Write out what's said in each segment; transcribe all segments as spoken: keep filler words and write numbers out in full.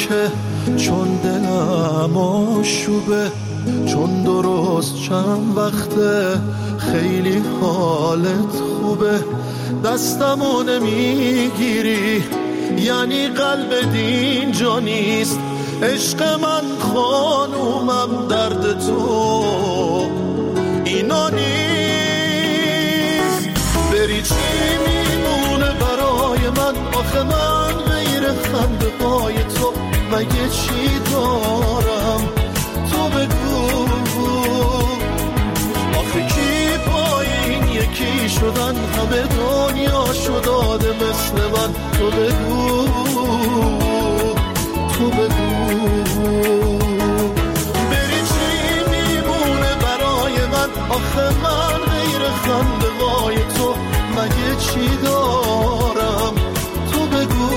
که چون دلم آشوبه، چون درست چند وقته خیلی حالت خوبه. دستمو نمیگیری یعنی قلب دین جا نیست. عشق من خانومم درد تو اینا نیست. بری چی میمونه برای من؟ آخه من غیر خنده پای تو مگه چی دارم؟ تو بگو آخه کی پای این یکی شدن؟ همه دنیا شد آدم مثل من. تو بگو تو بگو بری چی میمونه برای من؟ آخه من غیر خنده وای تو مگه چی دارم؟ تو بگو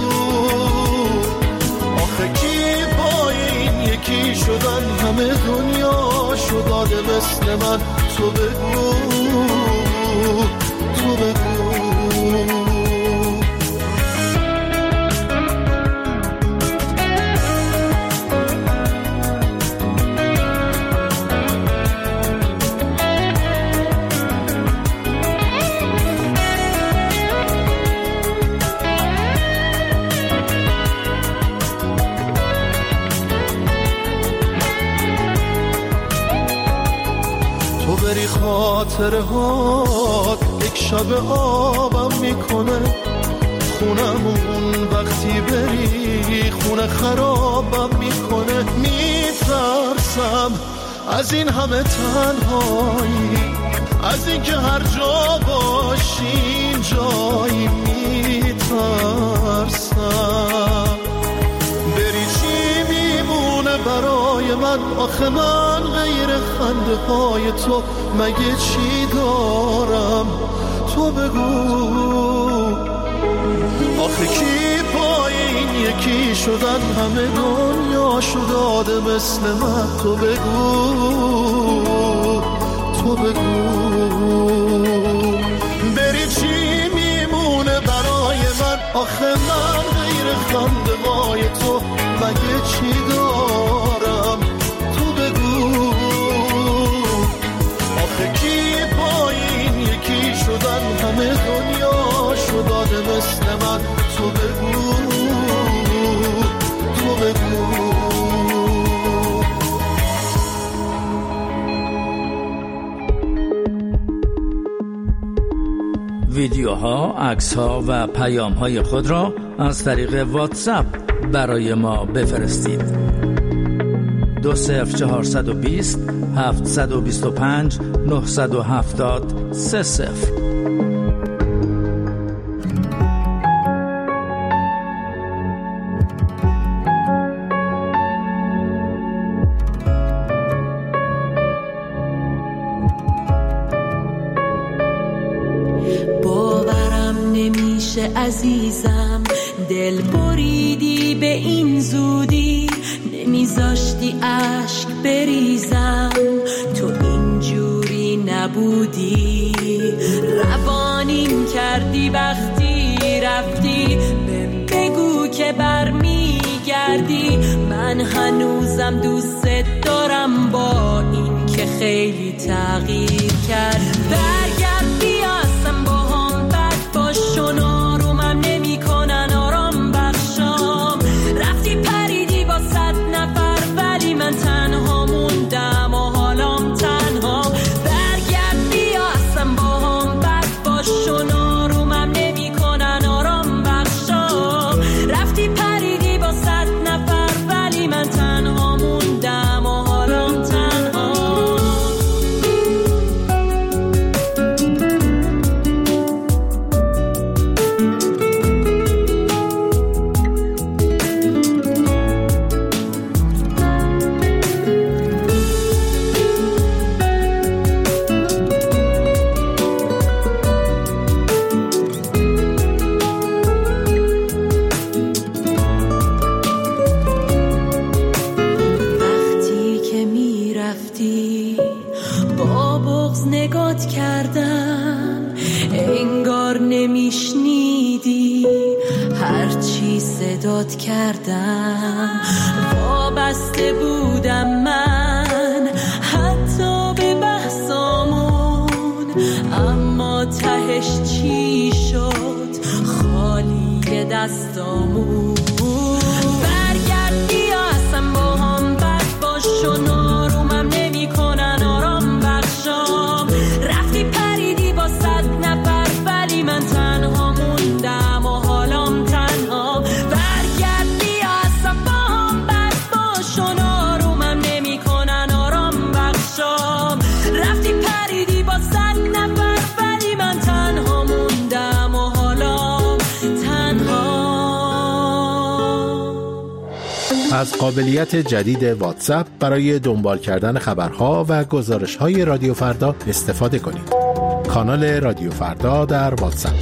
آخه کی پای این یکی شدن؟ همه دنیا شد آدم مثل من. تو بگو تو بگو خاطره ها یک شب آبم میکنه. خونمون وقتی بری خونه خرابم میکنه. میترسم از این همه تنهایی، از این که هر جا باشین جایی. میترسم بری چی میمونه برای من؟ آخه من غیر خنده های تو مگه چی دارم؟ تو بگو آخه کی پای این یکی شدن؟ همه دنیا شد آدم مثل من. تو بگو تو بگو بری چی میمونه برای من؟ آخه من غیر خنده وای تو مگه چی دارم؟ تو بگو آخه کی پای این یکی شدن؟ همه دنیا شد آدم مثل من. تو بگو تو بگو ویدیوها، عکس‌ها و پیام‌های خود را از طریق واتساپ برای ما بفرستید. دو صفر چهارصد و بیست هفتصد و بیست و پنج نهصد و هفتاد سه صفر. عزیزم دل بریدی به این زودی، نمیذاشتی اشک بریزم. تو اینجوری نبودی، روانیم کردی وقتی رفتی. بهم بگو که برمیگردی، من هنوزم دوست دارم با این که خیلی تغییر کرد. برگرد بیاستم با هم بد باشون آرومم نمی کنن آرام بخشام. رفتی پریدی با صد نفر ولی من تنها موندم و حالام تنها. برگرد بیاستم با هم بد باشون آرومم نمی کنن آرام بخشام. رفتی پریدی با صد نفر ولی من تنها موندم و حالام تنها. برات کردم. وابسته بودم من حتی به بحثامون، اما تهش چی شد؟ خالی دستامون. برگرد بیا اصلا با هم بد باش و نارومم نمی کنن آرام بخشام. رفتی پریدی با صد نفر ولی من تنها موندم و حالام تنها. برگرد بیا اصلا با هم بد باش و نارومم نمی کنن آرام بخشام. رفتی پریدی با صد نفر ولی من تنها موندم و حالام تنها. از قابلیت جدید واتساپ برای دنبال کردن خبرها و گزارش‌های رادیو فردا استفاده کنید. کانال رادیو فردا در واتساپ.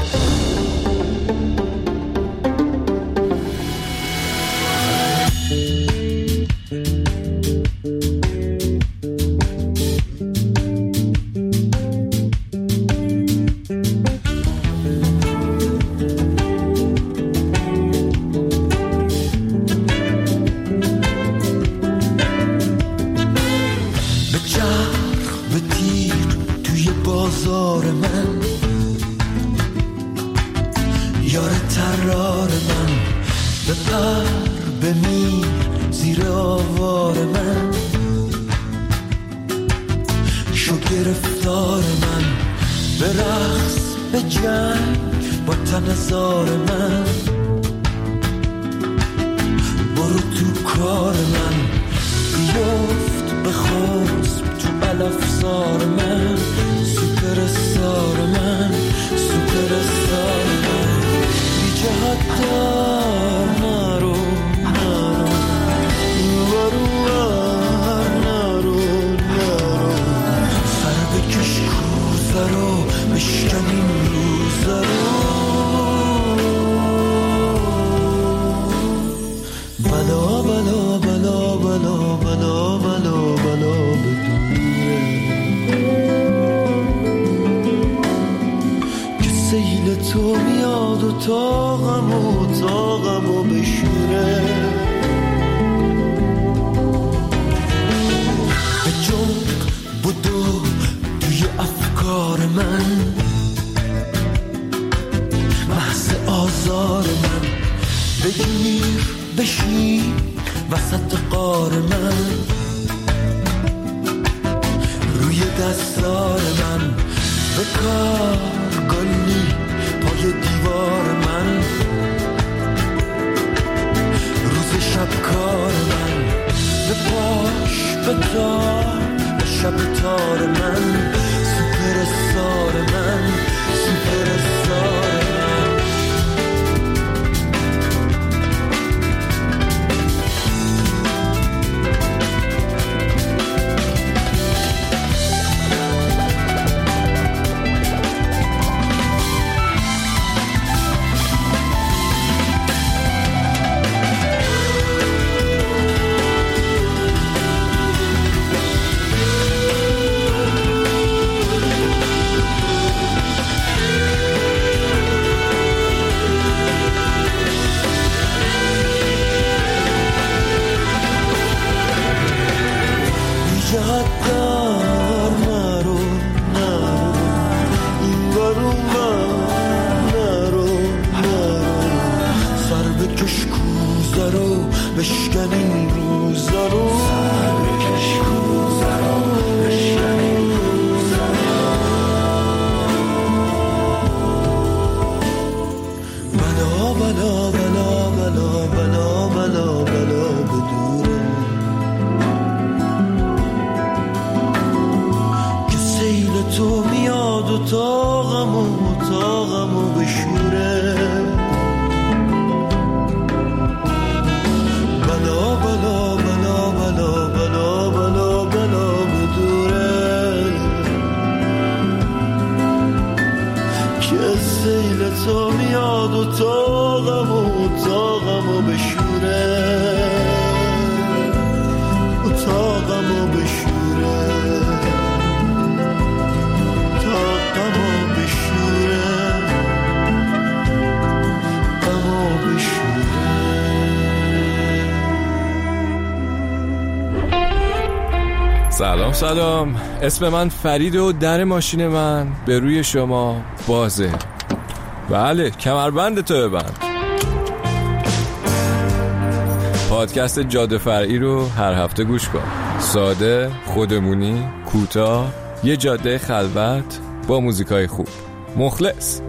بلا بلا بلا بلا سلام سلام، اسم من فرید و در ماشین من به روی شما بازه. بله، کمربند تو ببند. پادکست جاده فرعی رو هر هفته گوش کن. ساده، خودمونی، کوتاه، یه جاده خلوت با موزیکای خوب. مخلص.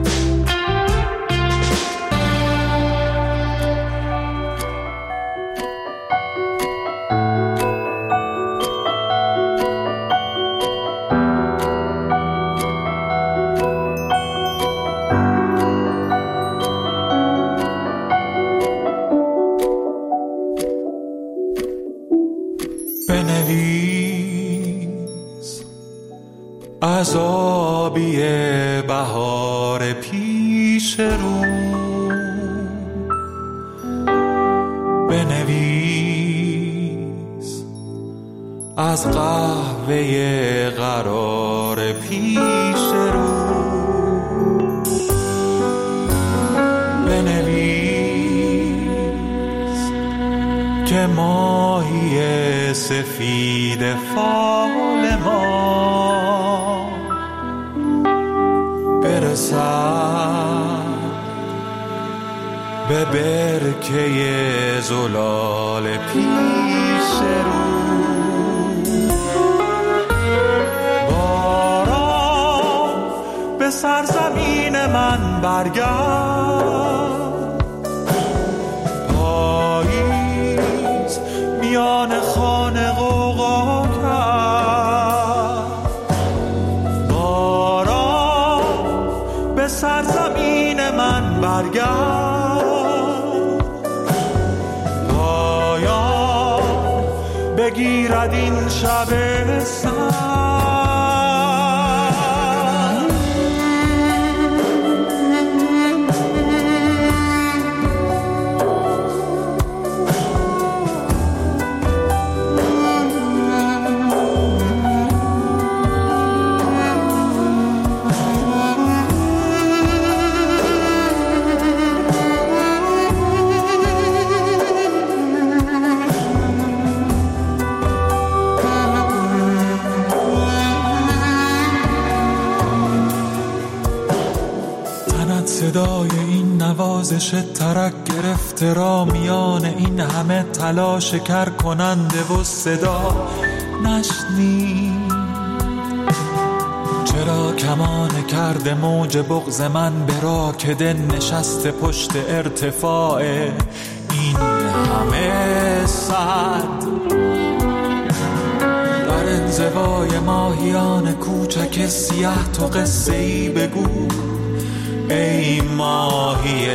بنویس عذابی بهار پیش رو، بنویس از قهوه قرار پیش رو، بنویس که ماهی سفید فال ما برسد به برکه زلال پیش رو. باران به سرزمین من برگرد، پاییز میان خانه غوغا کرد. باران به سرزمین من برگرد، پایان بگیرد این شب سرد. صدای این نوازش ترک گرفته را میان این همه تلاش کر کننده و صدا نشنید. چرا کمان کرده موج بغض من به راکده نشسته پشت ارتفاع این همه صد؟ در انزوای ماهیان کوچک سیاه تو قصه ای بگو ای ماهی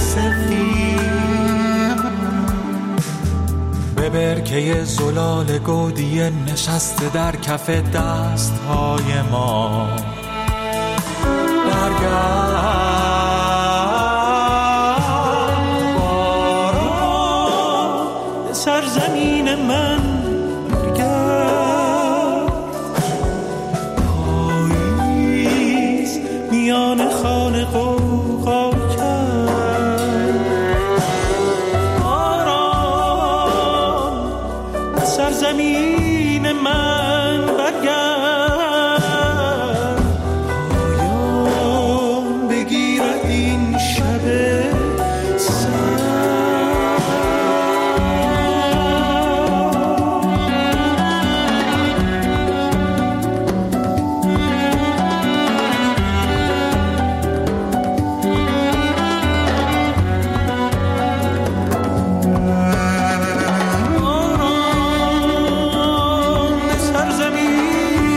سفید، به برکه زلال گودی نشسته در کف دستهای ما برگرد. باران سرزمین من برگرد، پاییز میان خانه غوغا کرد. باران سرزمین من برگرد، پایان بگیرد این شب سرزمین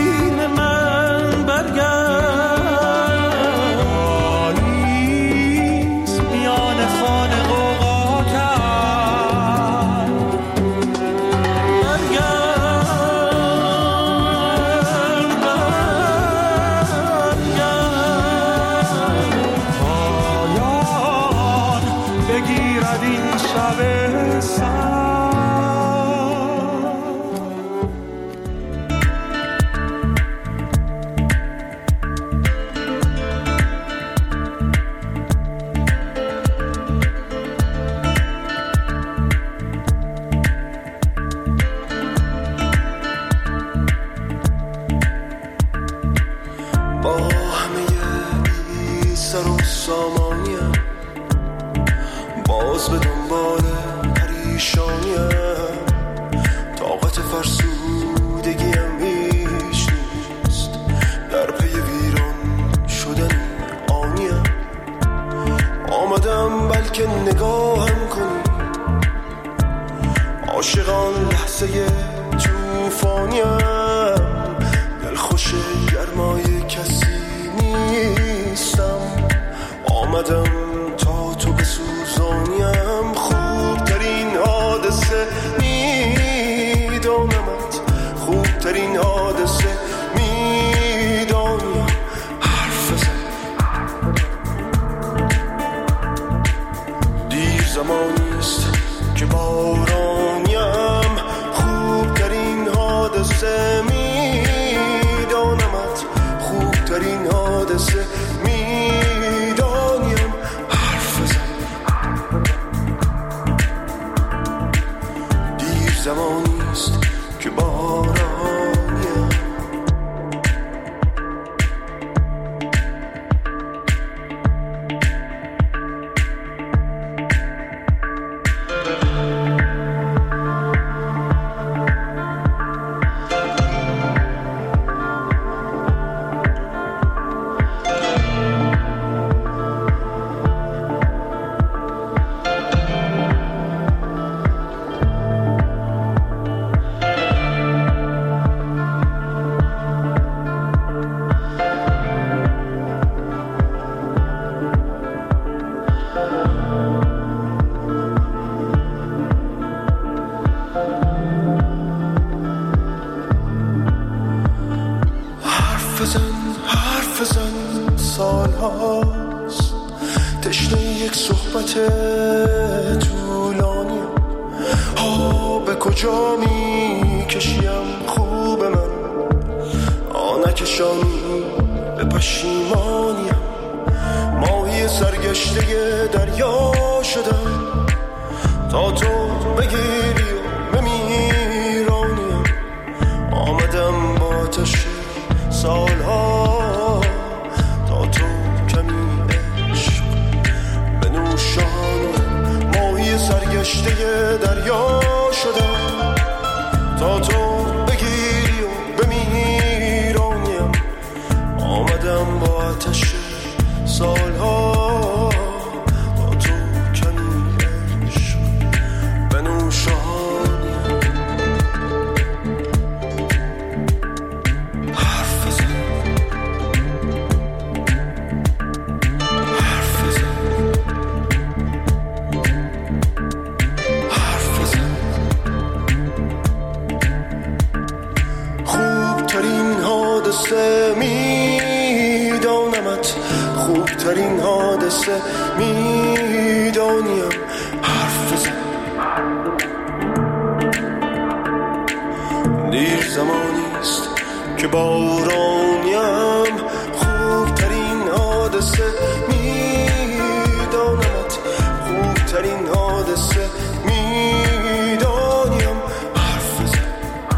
عاشقان لحظه توفانیم، دلخوش گرمای کسی نیستم، آمدم تا تو بسوزانیم، خوبترین حادثه میدانمت، خوبترین حادثه میدانیم، حرف بزن دیر زمانیست که بارانیم، خوبترین حادثه میدانمت، خوبترین حادثه میدانیم، حرف بزن دیر زمانیست که بارانیم. حرف بزن سال هاست تشنه یک صحبت طولانی، ها به کجا می کشیم خوب من، آنکشانی به پشیمانیم، ماهی سرگشته دریا شدم تا تو بگیری و بمیرانیم، آمدم با آتش سالها تا تو کمی عشق بنوشانم، ماهی سرگشته دریا شدم تا تو بگیری و بمیرانیم، آمدم با آتش سالها تا تو کمی عشق بنوشانم. میدانمت، خوبترین حادثه میدانیم، حرف بزن دیر زمانیست که بارانیم، خوبترین حادثه میدانمت، خوبترین حادثه میدانیم، حرف بزن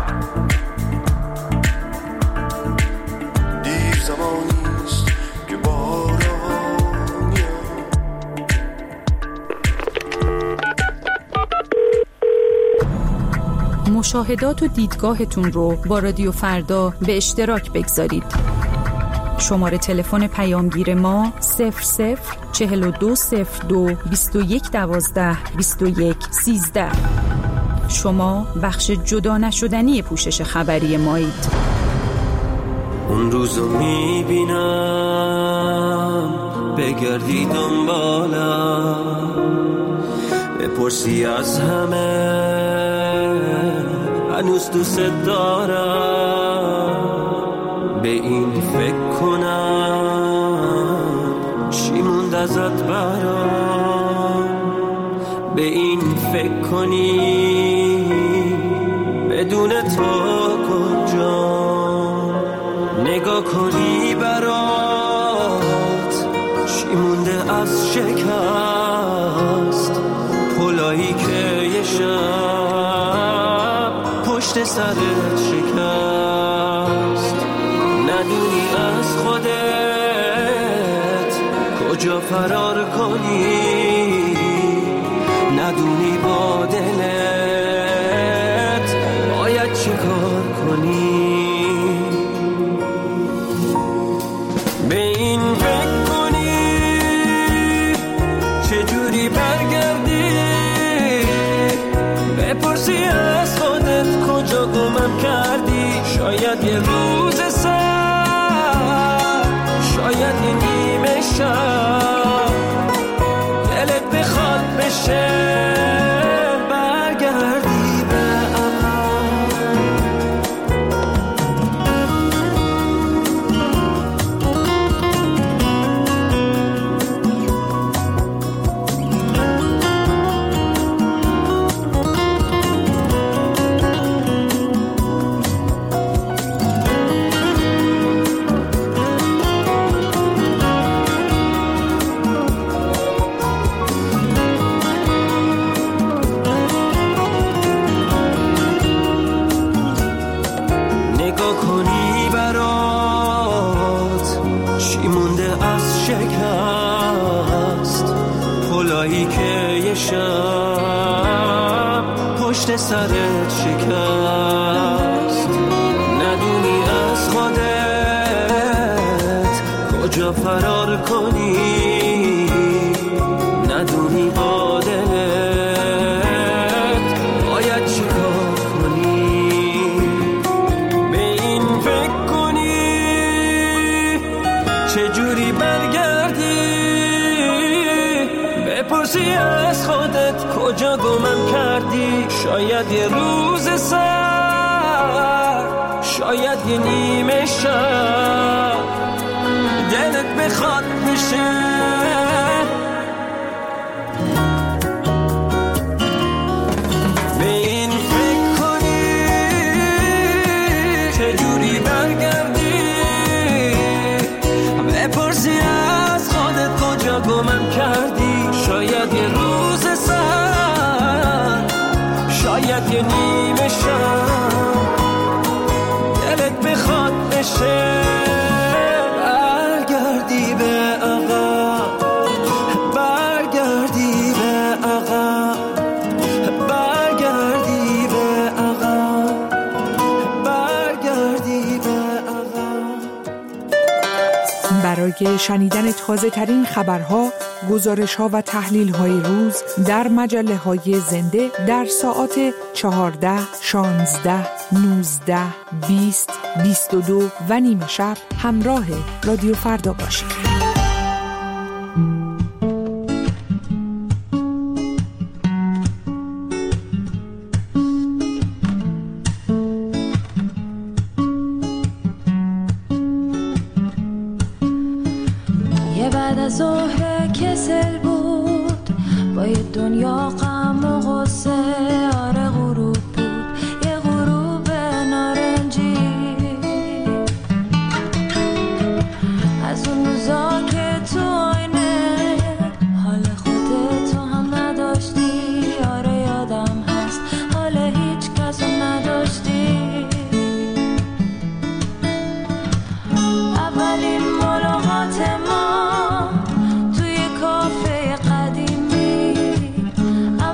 دیر زمانیست که بارانیم. مشاهدات و دیدگاهتون رو با رادیو فردا به اشتراک بگذارید. شماره تلفن پیامگیر ما صفر صفر چهل و دو صفر دو بیست و یک دوازده بیست و یک سیزده. شما بخش جدا نشدنی پوشش خبری مایید. اون روزو میبینم بگردی دنبالم، بپرسی از همه هنوز دوست دارم، به این فکر کنم چی موند ازت برام، به این فکر کنی بدون تو کجا، نگاه کنی برات چی مونده از شکست، پلایی که یه شب پشت سرت شکست، ندونی از خودت کجا فرار کنی، ندونی با دلت باید چی کار کنی، به این فکر کنی چجوری برگردی، بپرسی بپرسی از خودت کجا گمم کردی. شاید یه روز سر، شاید یه نیمه شب دلت بخواد بشه برگردی به سرت شکست. ندونی از خودت کجا فرار کنی، ندونی با دلت باید چی کار کنی. به این فکر کنی چجوری برگردی، بپرسی از خودت کجا گمم کردی. شاید یه روز سر، شاید یه نیمه شب دلت بخواد بشه. به این فکر کنی چجوری برگردی، بپرسی از خودت کجا گمم کردی. شاید یه روز سر، شاید یه نیمه شب دلت بخواد بشه برگردی به عقب، برگردی به عقب، برگردی به عقب، برگردی به عقب. برای شنیدن تازه ترین خبرها، گزارش ها و تحلیل های روز در مجله های زنده در ساعات چهارده، شانزده، نوزده، بیست، بیست و دو و نیمه شب همراه رادیو فردا باشید. یه بعد از ظهر کسل بود با یه دنیا غم و غصه. آره غروب بود، یه غروب نارنجی، از اون روزا که تو آینه حال خودتو هم نداشتی. آره یادم هست حال هیچ کس رو نداشتی. اولین ملاقات ما توی کافه قدیمی،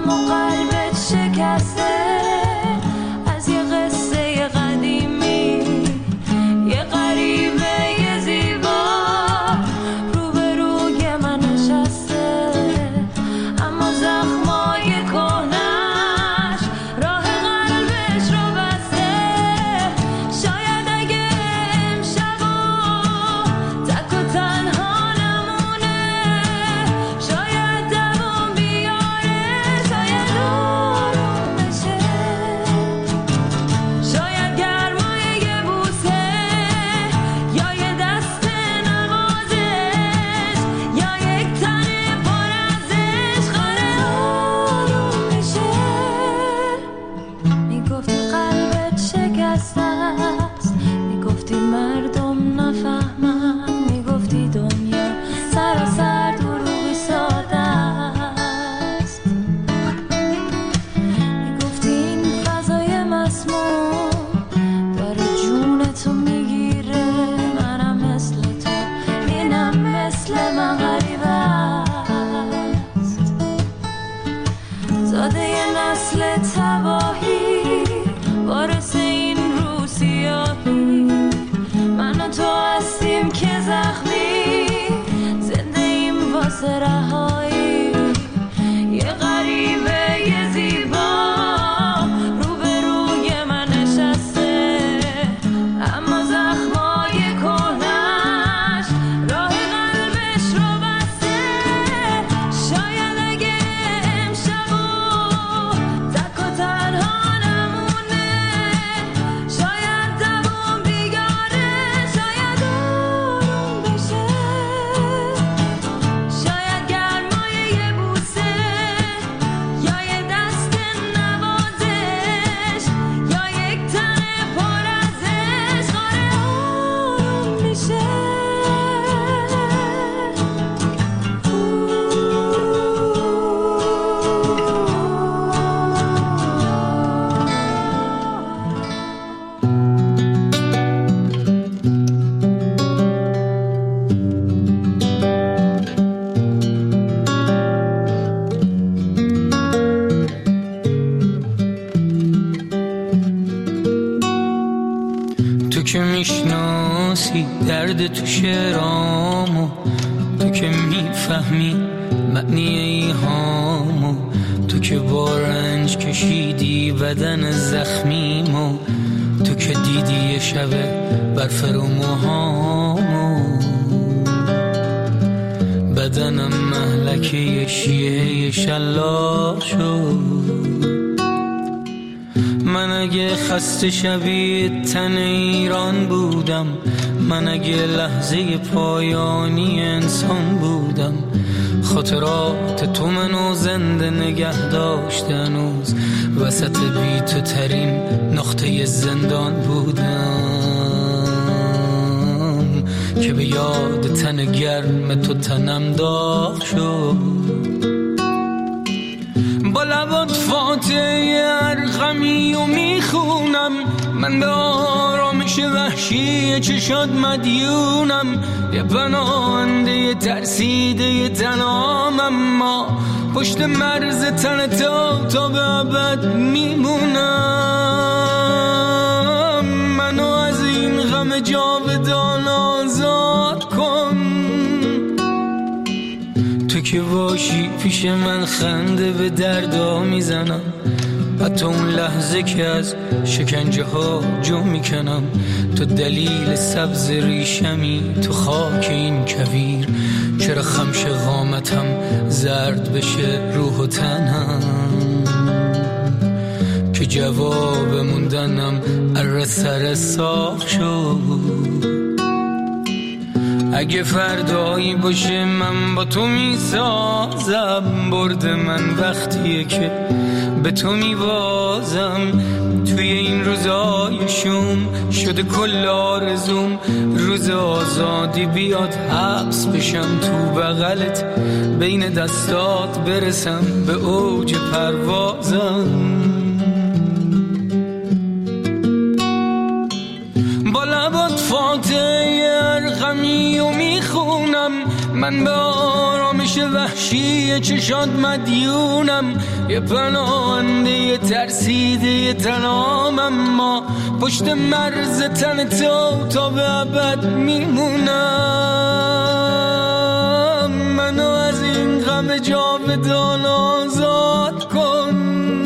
که میشناسی درد تو شعرامو، تو که میفهمی معنی ایهامو، تو که با رنج کشیدی بدن زخمیمو، تو که دیدی شب برف رو موهامو، بدنم مهلکه شیعه شلاق شد. من اگه خسته شبیه تن ایران بودم، من اگه لحظه پایانی انسان بودم، خاطرات تو منو زنده نگه داشت هنوز، وسط بی تو ترین نقطه زندان بودم که به یاد تن گرم تو تنم داغ شد. با لبات فاتحه ارقمی و میخونم، من به آرامش وحشی چشات مدیونم، یه پناهنده ترسیده تنام، اما پشت مرز تن تو تا به ابد میمونم. منو از این غم جاودان آزاد کن، تو که باشی پیش من خنده به دردا میزنم، حتی اون لحظه که از شکنجه ها جو میکنم. تو دلیل سبز ریشمی تو خاک این کویر، چرا خمش قامتم زرد بشه روح و تنم، که جواب موندنم اره سر ساخ شد. اگه فردایی باشه من با تو میسازم، برد من وقتیه که به تو میبازم. توی این روزای شوم شده کل آرزوم، روز آزادی بیاد حبس بشم تو بغلت، بین دستات برسم به اوج پروازم. با لبات فاتحه ارقمی و میخونم، من به آرامش وحشی چشات مدیونم، یه پناهنده ترسیده تنام، اما پشت مرز تن تو تا به ابد میمونم. منو از این غم جاودان آزاد کن.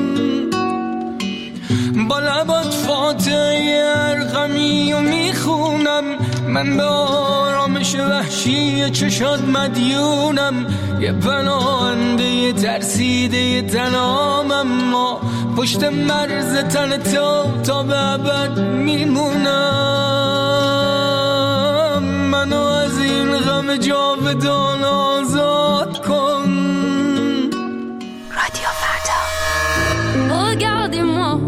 با لبات فاتحه ارقمی و میخونم، من به آرامش وحشی چشات مدیونم، یه پناهنده ترسیده تنام، اما پشت مرز تن تو تا به ابد میمونم. منو از این غم جاودان آزاد کن. رادیو فردا. Regardez-moi,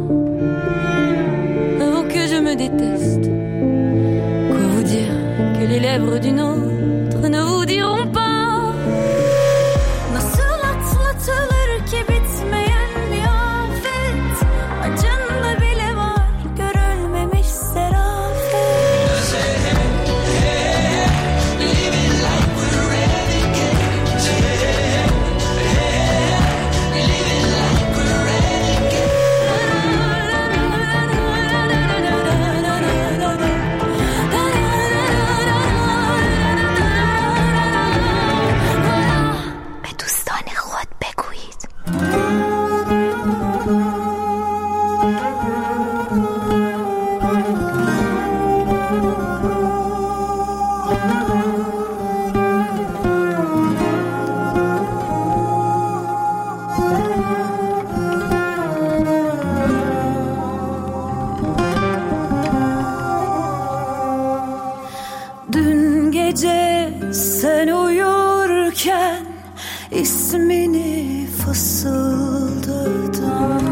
vous que je me déteste. Quoi vous dire que les lèvres d'une autre ne vous diront pas. Nasıl atlatılır ki bitmeyen bir afet, acında bile var görülmemiş serafet. Living like we're renegades. Living like we're renegades. به دوستان خود بگویید. Dün gece sen uyurken ismini fısıldadım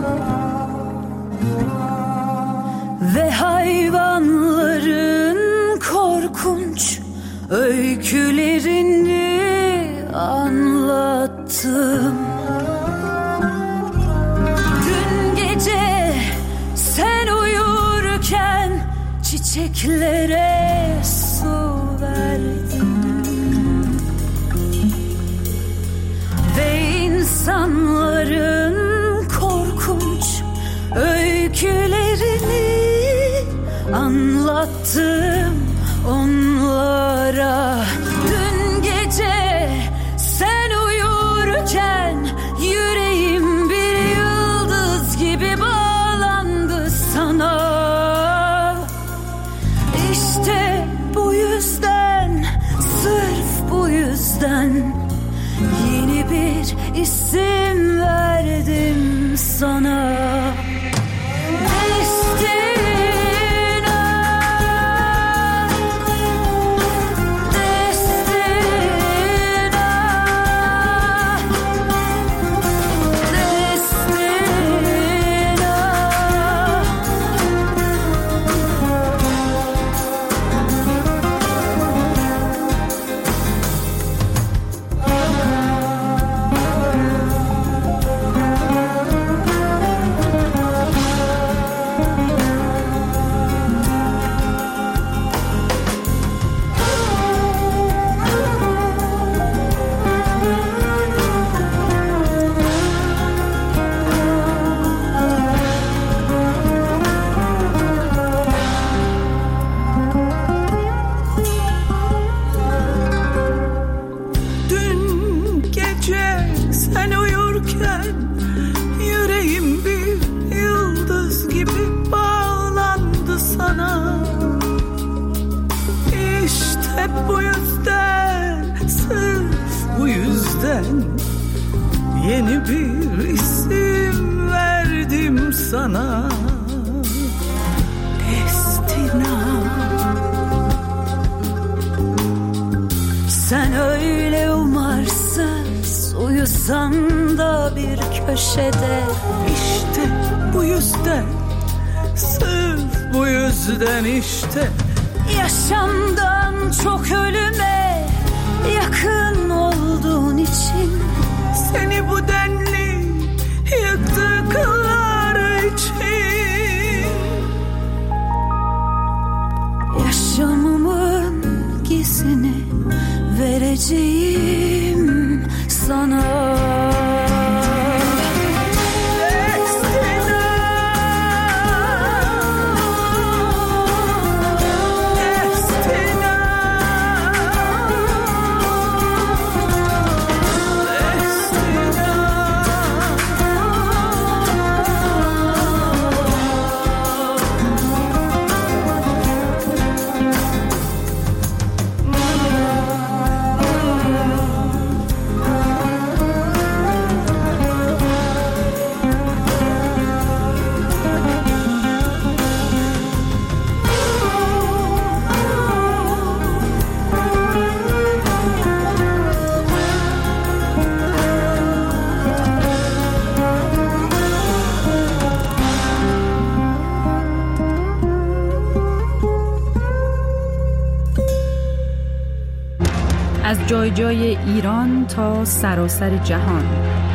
ve hayvanların korkunç öykülerini anlattım. Dün gece sen uyurken çiçeklere su verdim ve insanların korkunç öykülerini anlattım onlara. Dün gece sen uyurken yüreğim bir yıldız gibi bağlandı sana. İşte bu yüzden, sırf bu yüzden yeni bir isim verdim sana. Yeni bir isim verdim sana. Destina. Sen öyle umarsız uyusan da bir köşede. İşte bu yüzden, sırf bu yüzden işte. Yaşamdan çok ölüme yakın olduğun için. Seni bu denli yıktıklar için. Yaşamımın gizini vereceğim sana. از جای جای ایران تا سراسر جهان.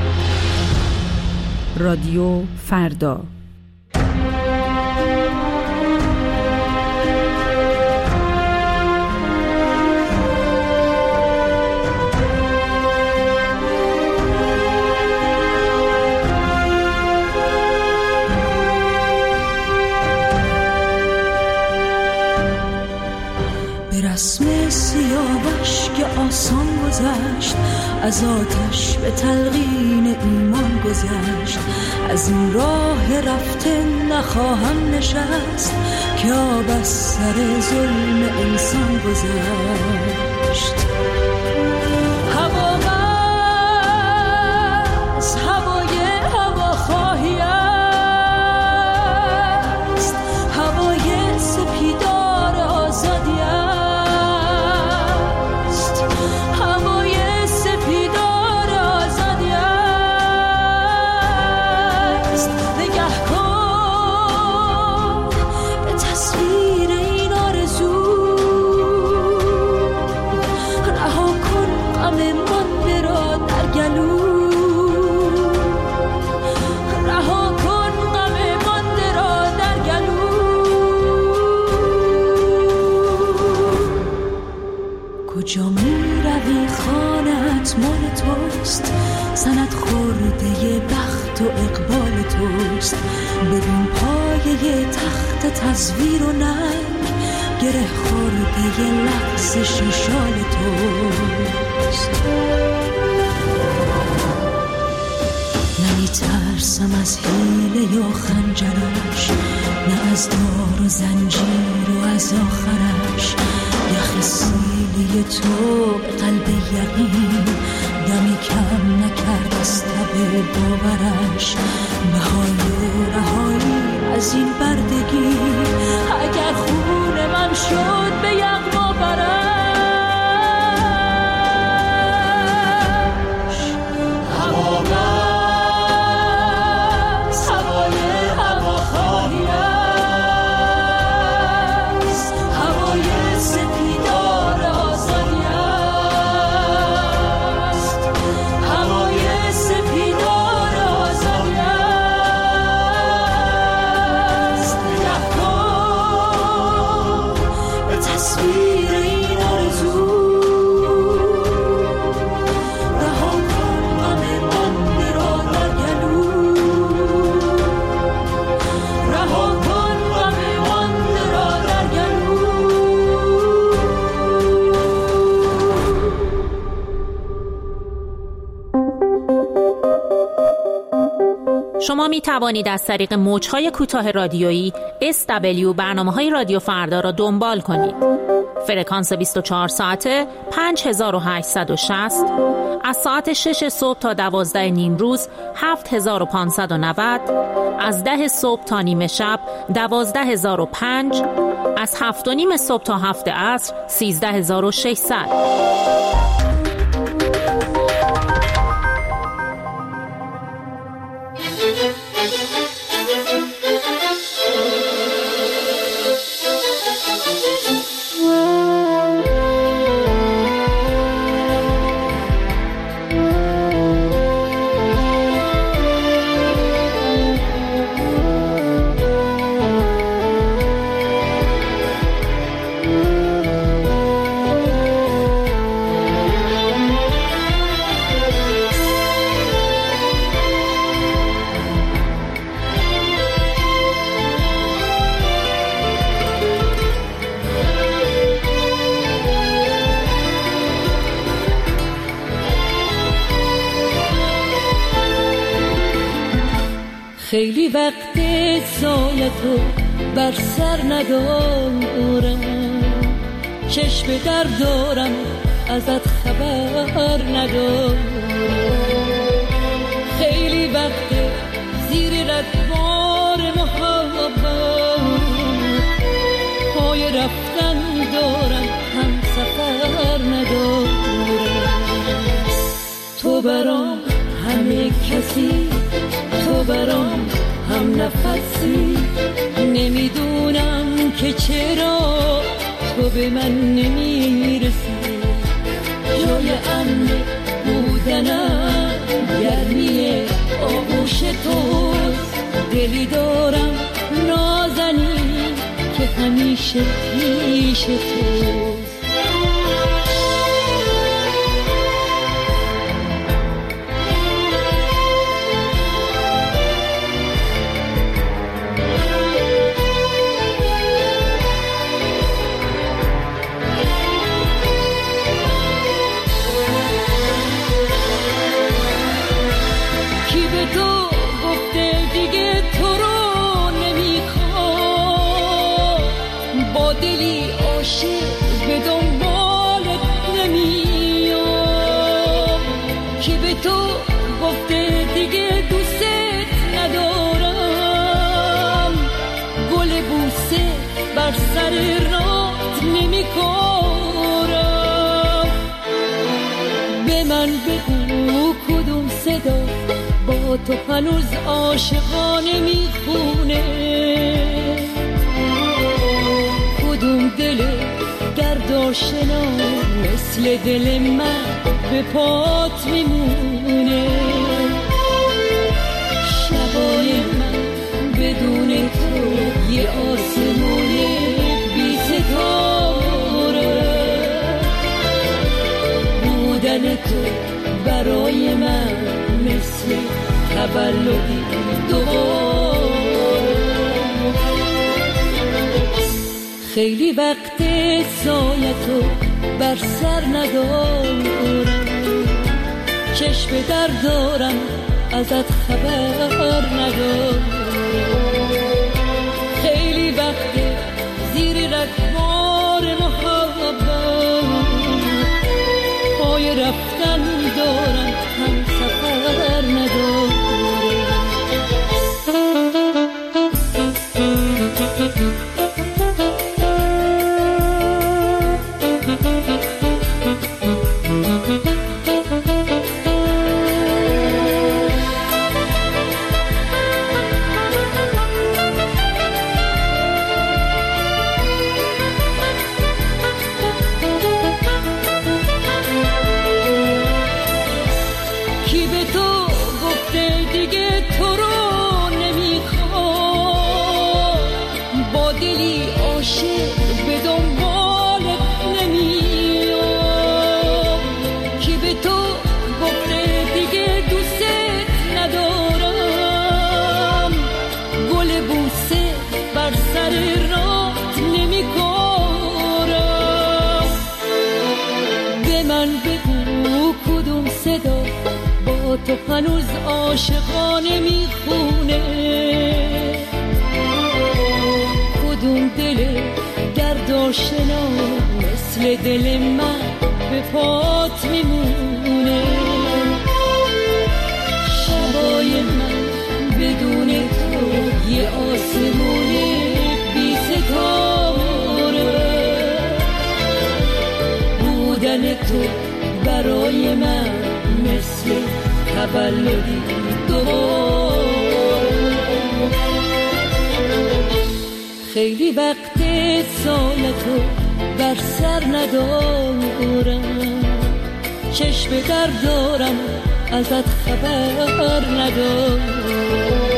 رادیو فردا. رسم سیاوش که آسان گذشت، از آتش به تلقین ایمان گذشت. از این راه رفته نخواهم نشست، که آب از سر ظلم انسان گذشت. هوا از هوای هواخواهی است، هوای سپیدار آزادی است. رها کن توست. ببین پایه تخت تصویر و ننگ گره خورده یه لغزش شال توست. نمی ترسم از حیله یا خنجرش، نه از دار و زنجیر و از آخرش. یخ سیلی تو به قلب یقین دمی کم نکرد از تب باورش. نهای و رهایی از این بردگی اگر خون من شد به یغما برش. هوا بس هوای هوا خواهی است، هوای سپیدار آزادی است، هوای سپیدار آزادی است. نگه کن به تصویر این آرزو، رها کن غم مانده را در گلو، رها کن غم مانده را در گلو. شما می توانید از طریق موج‌های کوتاه رادیویی اس دبلیو برنامه‌های رادیو فردا را دنبال کنید. فرکانس بیست و چهار ساعته پنج هزار و هشتصد و شصت، از ساعت شش صبح تا دوازده نیم روز هفت هزار و پانصد و نود، از ده صبح تا نیمه شب دوازده هزار و پنج، از هفت و نیم صبح تا هفت عصر سیزده هزار و ششصد. خیلی وقت زایتو بر سر ندارم، چشم در دارم ازت خبر ندارم. خیلی وقت زیر ردوار محبت پای رفتن دارم، هم سفر ندارم. تو برام همه کسی، تو برام هم نفسی، نمیدونم که چرا تو به من نمیرسی. جای امن بودنم گرمی آغوش توست، دلی دارم نازنین که همیشه پیش توست. دلی عاشق به دنبالت نمیام، که به تو گفته دیگه دوست ندارم. گل بوسه بر سر رات نمیکارم. به من بگو کدوم صدا با تو هنوز عاشقانه میخونه، کدوم دل گرداشنا مثل دل من به پات میمونه. شبای من بدون تو یه آسمون بی ستاره، بودن تو برای من مثل تولدی دوباره. خیلی وقت سایتو بر سر ندارم، چشم در دارم ازت خبر ندارم. خیلی وقت زیر رگبار محبت پای رفتن دارم، هم سفر ندارم. تو هنوز عاشقانه میخونه، کدوم دل گرداشنا مثل دل من به پات میمونه. شبای من بدون تو یه آسمون بی ستاره، بودن تو برای من مثل تولدی دوباره. خیلی وقت سالتو بر سر ندارم، چشم در دارم ازت خبر ندارم.